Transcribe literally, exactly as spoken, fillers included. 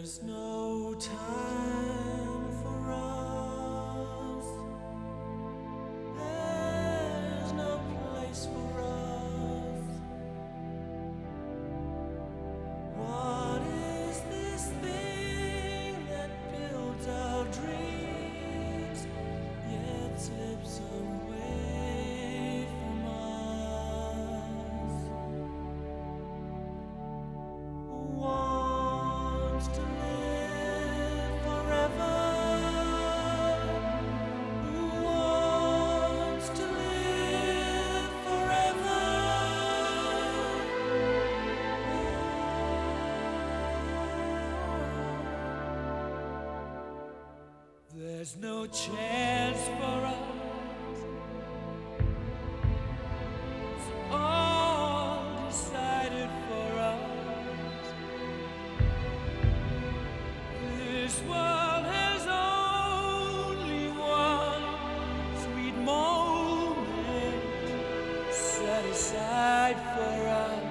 There's no time for us. There's no place for us. What is this thing that builds our dreams yet slips away from us? Wants to live forever. Who wants to live forever? There's no chance for us. It's all decided for us. This world has only one sweet moment set aside for us.